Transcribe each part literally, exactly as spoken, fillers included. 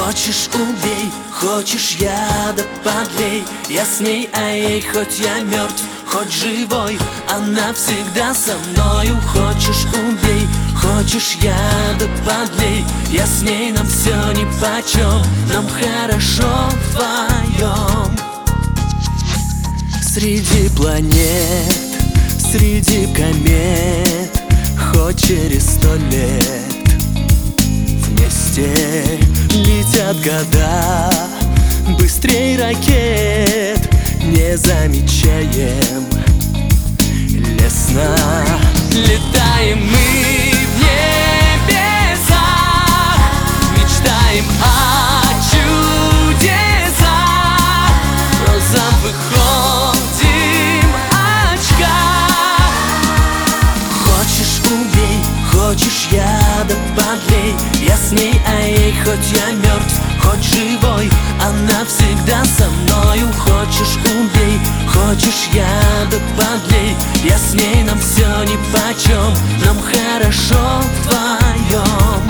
Хочешь — убей, хочешь — яда подлей. Я с ней, а ей хоть я мертв, хоть живой, она всегда со мною. Хочешь — убей, хочешь — яда подлей. Я с ней, нам все нипочем, нам хорошо вдвоем. Среди планет, среди комет, хоть через сто лет вместе летят года, быстрей ракет не замечаем лесно. Летаем мы в небесах, мечтаем о чудесах, розам выходим очка. Хочешь — убей, хочешь — яда подлей. Я с ней, а ей хоть я мертв, хоть живой, она всегда со мною. Хочешь — убей, хочешь — яда подлей. Я с ней, нам все нипочем, нам хорошо вдвоем.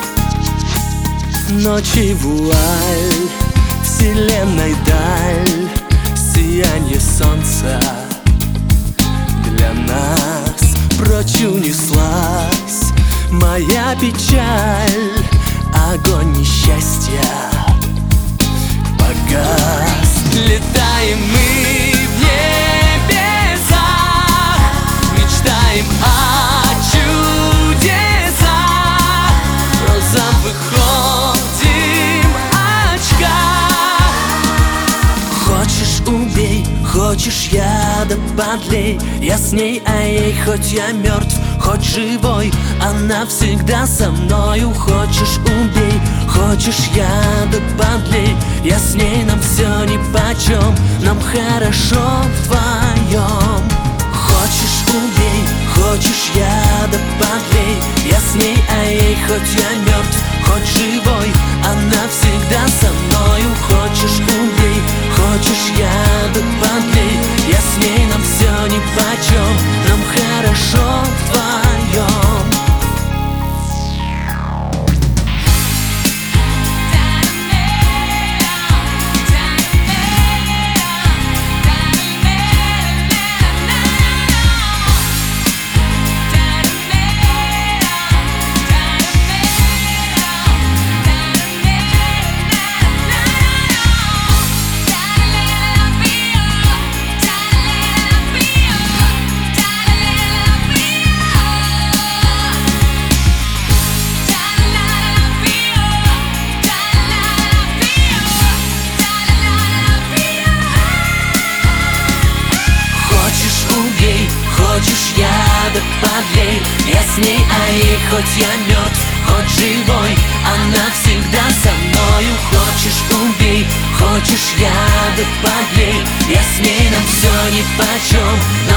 Ночи вуаль, вселенной даль, сиянье солнца для нас прочь унеслась моя печаль. Огонь несчастья погас. Летаем мы в небесах, мечтаем о чудесах, розам выходим очка. Хочешь — убей, хочешь — яда подлей. Я с ней, а ей хоть я мертв, хоть живой, она всегда со мною. Хочешь — убей, хочешь — яда подлей. Я с ней, нам все нипочем, нам хорошо вдвоем. Хочешь — убей, хочешь — яда подлей. Я с ней, а ей хоть я мертв, хоть живой, она всегда со мною. Хочешь — убей, хочешь — яда подлей. Я с ней, нам все нипочем, нам хорошо вдвоем. Хочешь — яда подлей. Я с ней, а ей хоть я мертв, хоть живой, она всегда со мною. Хочешь — убей, хочешь — яда подлей. Я с ней, нам все нипочем,